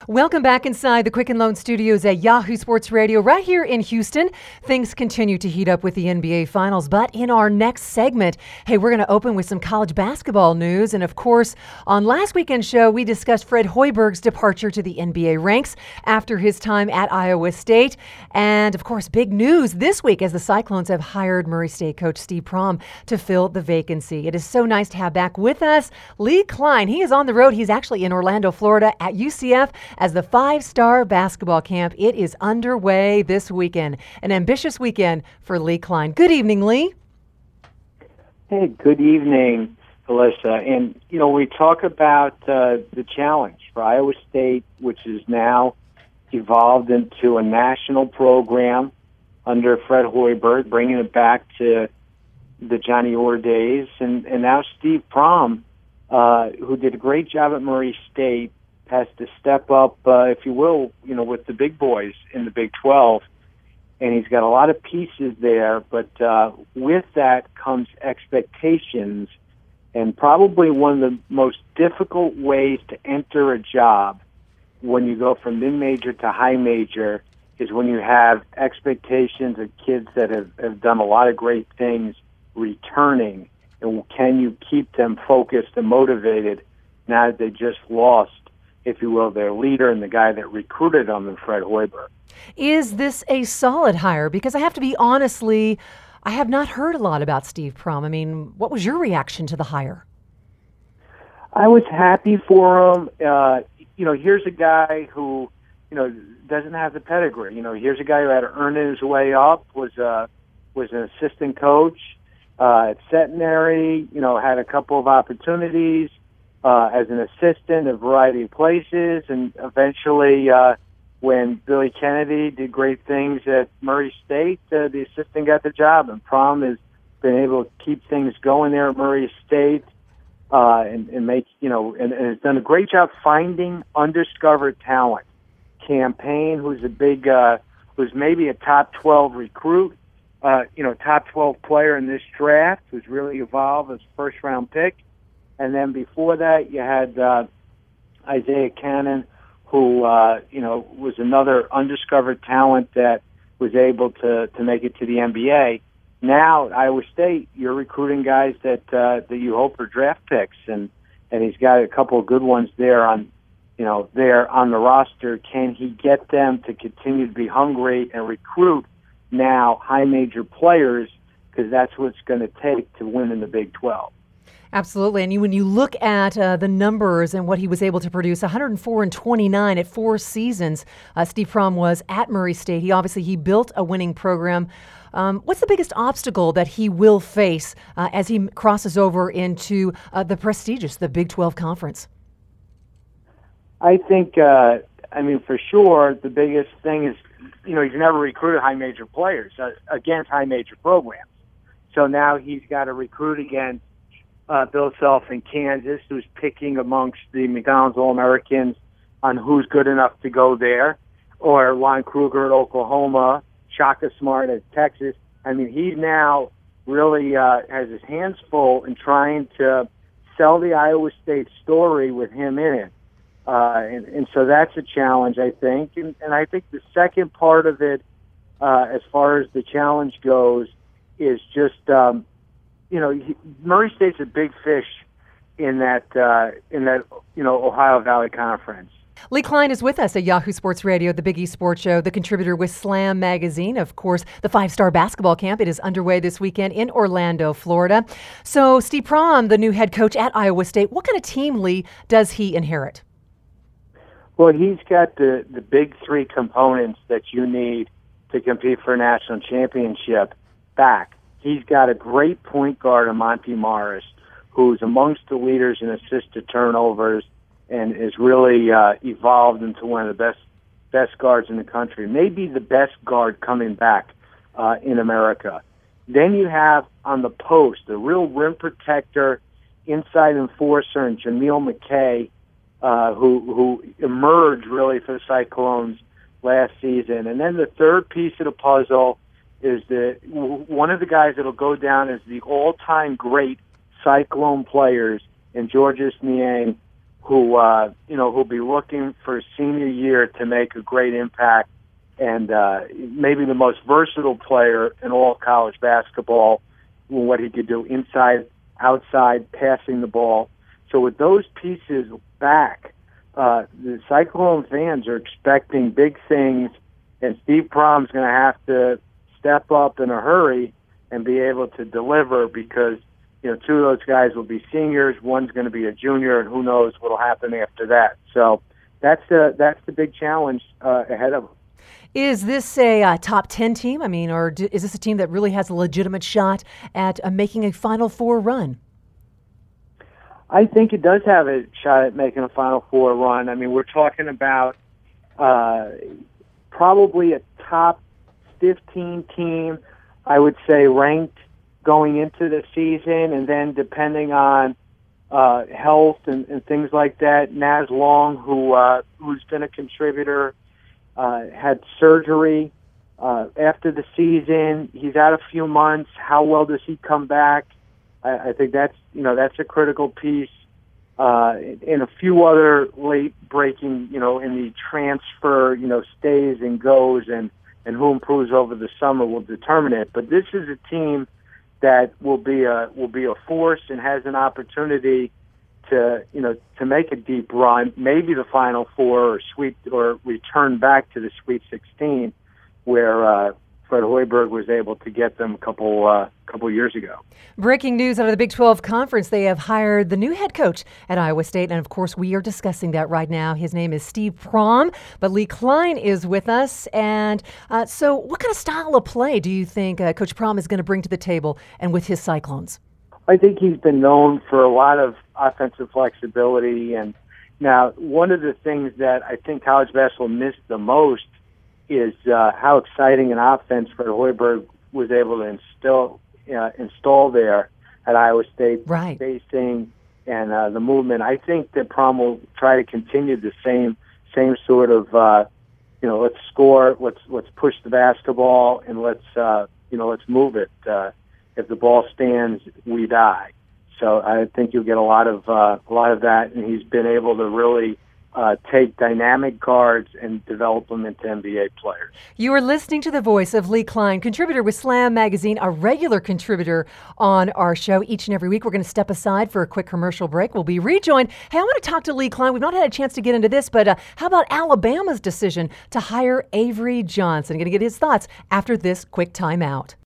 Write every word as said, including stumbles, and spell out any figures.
Welcome back inside the Quicken Loan Studios at Yahoo Sports Radio right here in Houston. Things continue to heat up with the N B A Finals, but in our next segment, hey, we're going to open with some college basketball news. And of course, on last weekend's show, we discussed Fred Hoiberg's departure to the N B A ranks after his time at Iowa State. And of course, big news this week as the Cyclones have hired Murray State coach Steve Prohm to fill the vacancy. It is so nice to have back with us Lee Klein. He is on the road. He's actually in Orlando, Florida at U C F as the five-star basketball camp. It is underway this weekend. An ambitious weekend for Lee Klein. Good evening, Lee. Hey, good evening, Alyssa. And, you know, we talk about uh, the challenge for Iowa State, which is now evolved into a national program under Fred Hoiberg, bringing it back to the Johnny Orr days. And, and now Steve Prohm, uh, who did a great job at Murray State, has to step up, uh, if you will, you know, with the big boys in the Big twelve. And he's got a lot of pieces there, but uh, with that comes expectations. And probably one of the most difficult ways to enter a job when you go from mid-major to high major is when you have expectations of kids that have, have done a lot of great things returning. And can you keep them focused and motivated now that they just lost, if you will, their leader and the guy that recruited them, Fred Hoiberg? Is this a solid hire? Because I have to be honestly, I have not heard a lot about Steve Prohm. I mean, what was your reaction to the hire? I was happy for him. Uh, you know, here's a guy who, you know, doesn't have the pedigree. You know, here's a guy who had to earn his way up, was uh, was an assistant coach uh, at Centenary, you know, had a couple of opportunities Uh, as an assistant in a variety of places, and eventually uh, when Billy Kennedy did great things at Murray State, uh, the assistant got the job, and Prohm has been able to keep things going there at Murray State uh, and, and make, you know, and, and has done a great job finding undiscovered talent. Campaign, who's a big, uh, who's maybe a top twelve recruit, uh, you know, top twelve player in this draft, who's really evolved as first round pick. And then before that, you had uh, Isaiah Cannon, who, uh, you know, was another undiscovered talent that was able to, to make it to the N B A. Now, at Iowa State, you're recruiting guys that uh, that you hope are draft picks, and, and he's got a couple of good ones there on, you know, there on the roster. Can he get them to continue to be hungry and recruit now high major players? Because that's what it's going to take to win in the Big twelve. Absolutely. And you, when you look at uh, the numbers and what he was able to produce, one hundred four and twenty-nine at four seasons, uh, Steve Prohm was at Murray State. He obviously he built a winning program. Um, what's the biggest obstacle that he will face uh, as he crosses over into uh, the prestigious, the Big twelve Conference? I think, uh, I mean, for sure, the biggest thing is, you know, he's never recruited high major players uh, against high major programs. So now he's got to recruit against Uh, Bill Self in Kansas, who's picking amongst the McDonald's All-Americans on who's good enough to go there, or Lon Kruger at Oklahoma, Shaka Smart at Texas. I mean, he now really uh, has his hands full in trying to sell the Iowa State story with him in it. Uh, and, and so that's a challenge, I think. And, and I think the second part of it, uh, as far as the challenge goes, is just um, – you know, he, Murray State's a big fish in that, uh, in that, you know, Ohio Valley Conference. Lee Klein is with us at Yahoo Sports Radio, the Big East Sports Show, the contributor with Slam Magazine. Of course, the five-star basketball camp. It is underway this weekend in Orlando, Florida. So Steve Prohm, the new head coach at Iowa State, what kind of team, Lee, does he inherit? Well, he's got the, the big three components that you need to compete for a national championship back. He's got a great point guard, Monty Morris, who's amongst the leaders in assist to turnovers and is really uh, evolved into one of the best best guards in the country, maybe the best guard coming back uh, in America. Then you have on the post a real rim protector, inside enforcer, and Jameel McKay, uh, who who emerged really for the Cyclones last season. And then the third piece of the puzzle is the one of the guys that'll go down as the all-time great Cyclone players in Georges Niang, who uh, you know who'll be looking for senior year to make a great impact, and uh, maybe the most versatile player in all college basketball. What he could do inside, outside, passing the ball. So with those pieces back, uh, the Cyclone fans are expecting big things, and Steve Prohm's going to have to step up in a hurry and be able to deliver because, you know, two of those guys will be seniors, one's going to be a junior, and who knows what will happen after that. So that's the, that's the big challenge uh, ahead of them. Is this a uh, top ten team? I mean, or d- is this a team that really has a legitimate shot at uh, making a Final Four run? I think it does have a shot at making a Final Four run. I mean, we're talking about uh, probably a top fifteen team, I would say, ranked going into the season, and then depending on uh, health and, and things like that, Naz Long, who uh, who's been a contributor, Uh, had surgery uh, after the season. He's out a few months. How well does he come back? I, I think that's you know that's a critical piece. Uh, and a few other late breaking, you know, in the transfer, you know, stays and goes, and and who improves over the summer will determine it. But this is a team that will be a will be a force and has an opportunity to, you know, to make a deep run, maybe the Final Four or sweep or return back to the Sweet sixteen, where uh, Fred Hoiberg was able to get them a couple uh, couple years ago. Breaking news out of the Big twelve Conference: they have hired the new head coach at Iowa State, and of course, we are discussing that right now. His name is Steve Prohm, but Lee Klein is with us. And uh, so, what kind of style of play do you think uh, Coach Prohm is going to bring to the table, and with his Cyclones? I think he's been known for a lot of offensive flexibility. And now one of the things that I think college basketball missed the most is uh, how exciting an offense Fred Hoiberg was able to instill, uh, install there at Iowa State, right. spacing and uh, the movement. I think that Prohm will try to continue the same same sort of, uh, you know, let's score, let's let's push the basketball, and let's uh, you know let's move it. Uh, If the ball stands, we die. So I think you'll get a lot of uh, a lot of that, and he's been able to really uh, take dynamic guards and develop them into N B A players. You are listening to the voice of Lee Klein, contributor with Slam Magazine, a regular contributor on our show each and every week. We're going to step aside for a quick commercial break. We'll be rejoined. Hey, I want to talk to Lee Klein. We've not had a chance to get into this, but uh, how about Alabama's decision to hire Avery Johnson? I'm going to get his thoughts after this quick timeout.